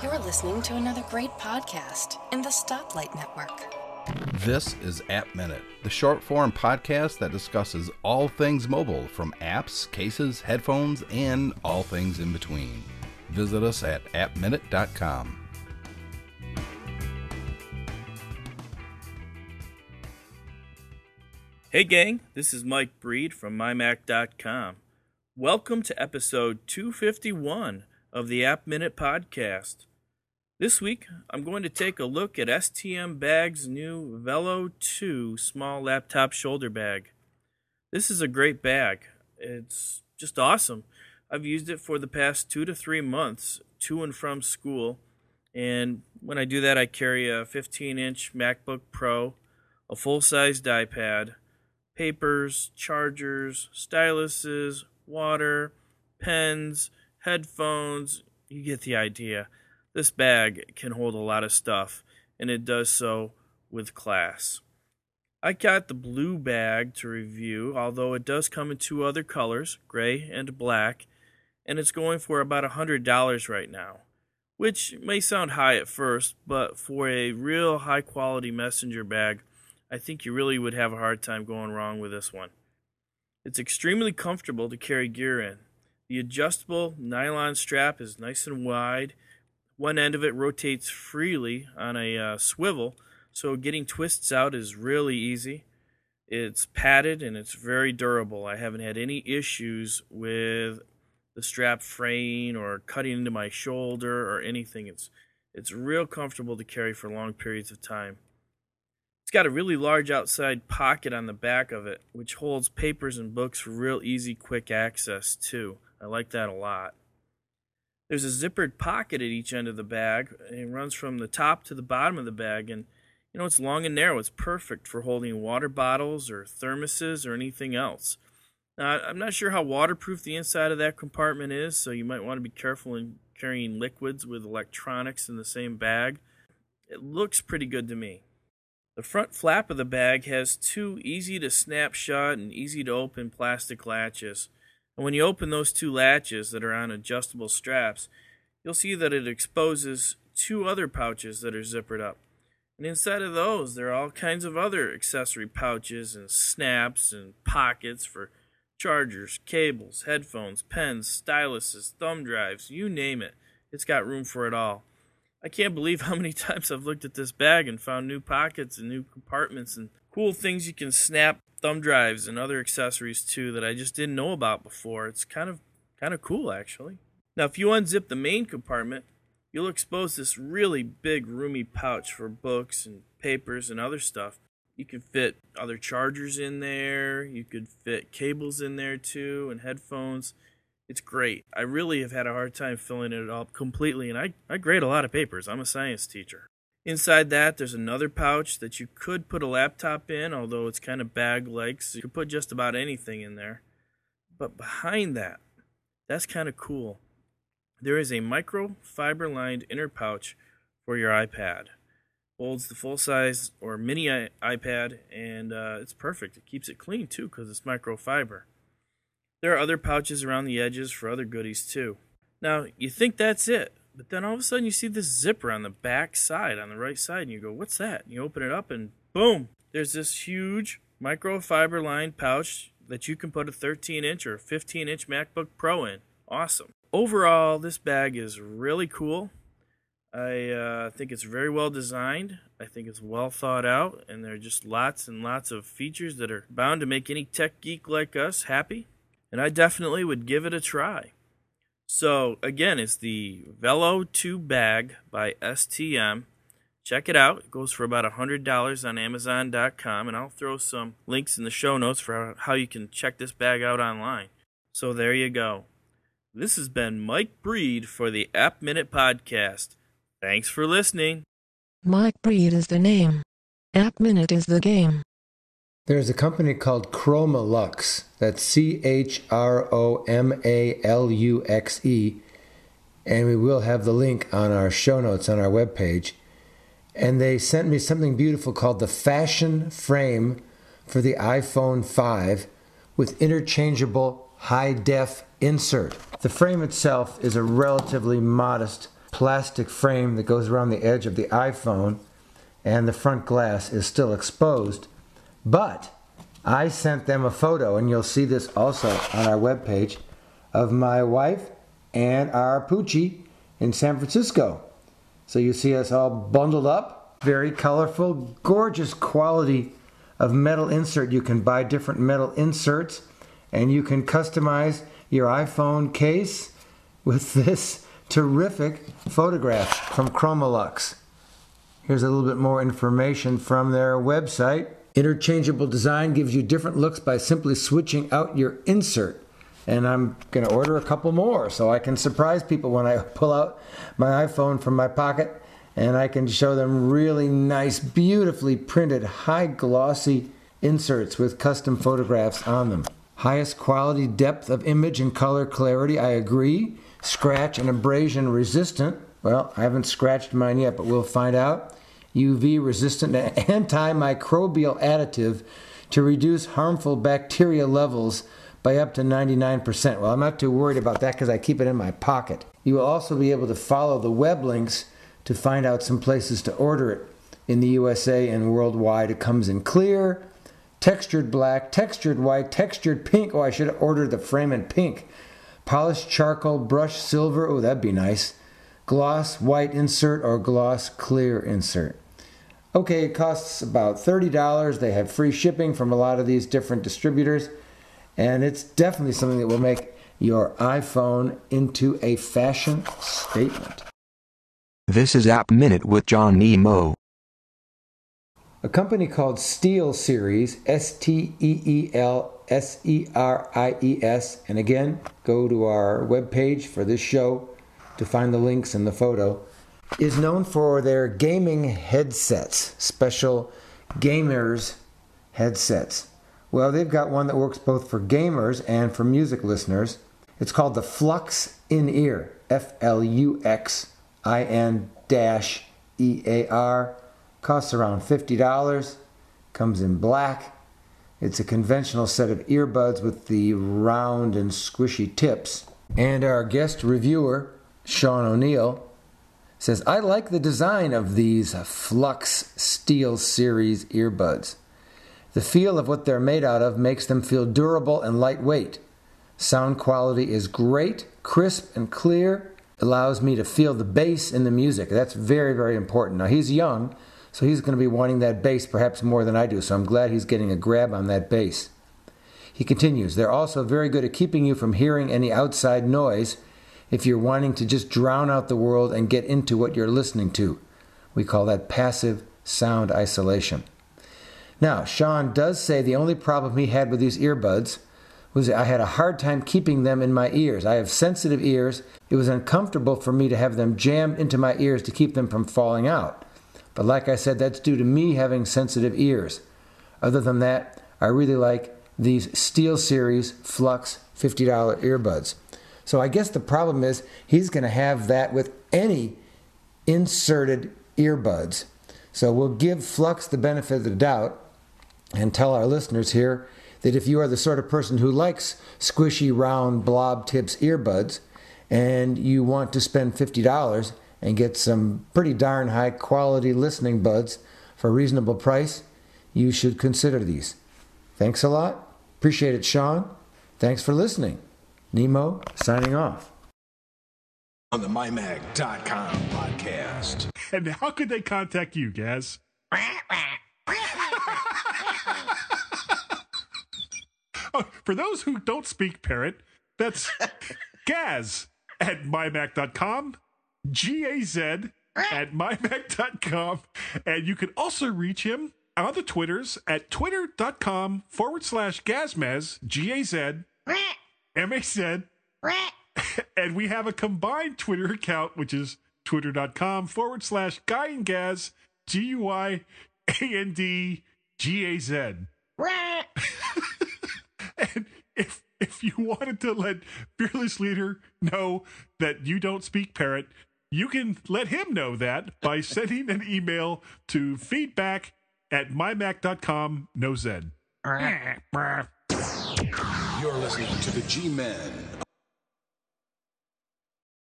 You're listening to another great podcast in the Stoplight Network. This is App Minute, the short-form podcast that discusses all things mobile, from apps, cases, headphones, and all things in between. Visit us at appminute.com. Hey gang, this is Mike Breed from mymac.com. Welcome to episode 251 of the App Minute podcast. This week, I'm going to take a look at STM Bag's new Velo 2 small laptop shoulder bag. This is a great bag. It's just awesome. I've used it for the past 2 to 3 months to and from school, and when I do that, I carry a 15-inch MacBook Pro, a full-sized iPad, papers, chargers, styluses, water, pens, headphones. You get the idea. This bag can hold a lot of stuff, and it does so with class. I got the blue bag to review, although it does come in 2 other colors, gray and black, and it's going for about $100 right now, which may sound high at first, but for a real high-quality messenger bag, I think you really would have a hard time going wrong with this one. It's extremely comfortable to carry gear in. The adjustable nylon strap is nice and wide. One end of it rotates freely on a swivel, so getting twists out is really easy. It's padded and it's very durable. I haven't had any issues with the strap fraying or cutting into my shoulder or anything. It's real comfortable to carry for long periods of time. It's got a really large outside pocket on the back of it, which holds papers and books for real easy, quick access too. I like that a lot. There's a zippered pocket at each end of the bag, and it runs from the top to the bottom of the bag, and it's long and narrow. It's perfect for holding water bottles or thermoses or anything else. Now, I'm not sure how waterproof the inside of that compartment is, so you might want to be careful in carrying liquids with electronics in the same bag. It looks pretty good to me. The front flap of the bag has 2 easy to snap shut and easy to open plastic latches. And when you open those 2 latches that are on adjustable straps, you'll see that it exposes 2 other pouches that are zippered up. And inside of those, there are all kinds of other accessory pouches and snaps and pockets for chargers, cables, headphones, pens, styluses, thumb drives, you name it. It's got room for it all. I can't believe how many times I've looked at this bag and found new pockets and new compartments and cool things you can snap, thumb drives and other accessories too that I just didn't know about before. It's kind of cool actually. Now if you unzip the main compartment, you'll expose this really big roomy pouch for books and papers and other stuff. You can fit other chargers in there, you could fit cables in there too, and headphones. It's great. I really have had a hard time filling it up completely, and I grade a lot of papers. I'm a science teacher. Inside that, there's another pouch that you could put a laptop in, although it's kind of bag-like, so you could put just about anything in there. But behind that, that's kind of cool. There is a microfiber-lined inner pouch for your iPad. Holds the full-size or mini iPad, and it's perfect. It keeps it clean, too, because it's microfiber. There are other pouches around the edges for other goodies, too. Now, you think that's it, but then all of a sudden you see this zipper on the back side, on the right side, and you go, what's that? And you open it up, and boom! There's this huge microfiber-lined pouch that you can put a 13-inch or 15-inch MacBook Pro in. Awesome. Overall, this bag is really cool. I think it's very well designed. I think it's well thought out, and there are just lots and lots of features that are bound to make any tech geek like us happy. And I definitely would give it a try. So, again, it's the Velo 2 bag by STM. Check it out. It goes for about $100 on Amazon.com, and I'll throw some links in the show notes for how you can check this bag out online. So there you go. This has been Mike Breed for the App Minute Podcast. Thanks for listening. Mike Breed is the name. App Minute is the game. There's a company called Chromalux. That's CHROMALUXE. And we will have the link on our show notes on our webpage. And they sent me something beautiful called the Fashion Frame for the iPhone 5 with interchangeable high-def insert. The frame itself is a relatively modest plastic frame that goes around the edge of the iPhone, and the front glass is still exposed. But I sent them a photo, and you'll see this also on our webpage, of my wife and our Poochie in San Francisco. So you see us all bundled up, very colorful, gorgeous quality of metal insert. You can buy different metal inserts, and you can customize your iPhone case with this terrific photograph from Chromolux. Here's a little bit more information from their website. Interchangeable design gives you different looks by simply switching out your insert. And I'm going to order a couple more so I can surprise people when I pull out my iPhone from my pocket, and I can show them really nice, beautifully printed, high glossy inserts with custom photographs on them. Highest quality depth of image and color clarity, I agree. Scratch and abrasion resistant. Well, I haven't scratched mine yet, but we'll find out. UV resistant and antimicrobial additive to reduce harmful bacteria levels by up to 99%. Well, I'm not too worried about that because I keep it in my pocket. You will also be able to follow the web links to find out some places to order it in the USA and worldwide. It comes in clear, textured black, textured white, textured pink. Oh, I should have ordered the frame in pink. Polished charcoal, brushed silver. Oh, that'd be nice. Gloss white insert or gloss clear insert. Okay, it costs about $30. They have free shipping from a lot of these different distributors. And it's definitely something that will make your iPhone into a fashion statement. This is App Minute with John Nemo. A company called SteelSeries, SteelSeries, and again, go to our webpage for this show to find the links and the photo, is known for their gaming headsets, special gamers headsets. Well, they've got one that works both for gamers and for music listeners. It's called the Flux In-Ear, FLUXIN-EAR. Costs around $50. Comes in black. It's a conventional set of earbuds with the round and squishy tips. And our guest reviewer, Sean O'Neill, says, I like the design of these Flux SteelSeries earbuds. The feel of what they're made out of makes them feel durable and lightweight. Sound quality is great, crisp and clear. Allows me to feel the bass in the music. That's very, very important. Now, he's young, so he's going to be wanting that bass perhaps more than I do, so I'm glad he's getting a grab on that bass. He continues, they're also very good at keeping you from hearing any outside noise if you're wanting to just drown out the world and get into what you're listening to. We call that passive sound isolation. Now, Sean does say the only problem he had with these earbuds was I had a hard time keeping them in my ears. I have sensitive ears. It was uncomfortable for me to have them jammed into my ears to keep them from falling out. But like I said, that's due to me having sensitive ears. Other than that, I really like these SteelSeries Flux $50 earbuds. So I guess the problem is he's going to have that with any inserted earbuds. So we'll give Flux the benefit of the doubt and tell our listeners here that if you are the sort of person who likes squishy, round, blob tips earbuds and you want to spend $50 and get some pretty darn high quality listening buds for a reasonable price, you should consider these. Thanks a lot. Appreciate it, Sean. Thanks for listening. Nemo, signing off. On the MyMac.com podcast. And how could they contact you, Gaz? Oh, for those who don't speak parrot, that's Gaz at MyMac.com, Gaz at MyMac.com, and you can also reach him on the Twitters at twitter.com/Gazmaz, Gaz, MAZ, and we have a combined Twitter account, which is twitter.com/Guy and Gaz, GUYANDGAZ. And if you wanted to let Fearless Leader know that you don't speak parrot, you can let him know that by sending an email to feedback@mymac.com, no Z. You're listening to the G-Men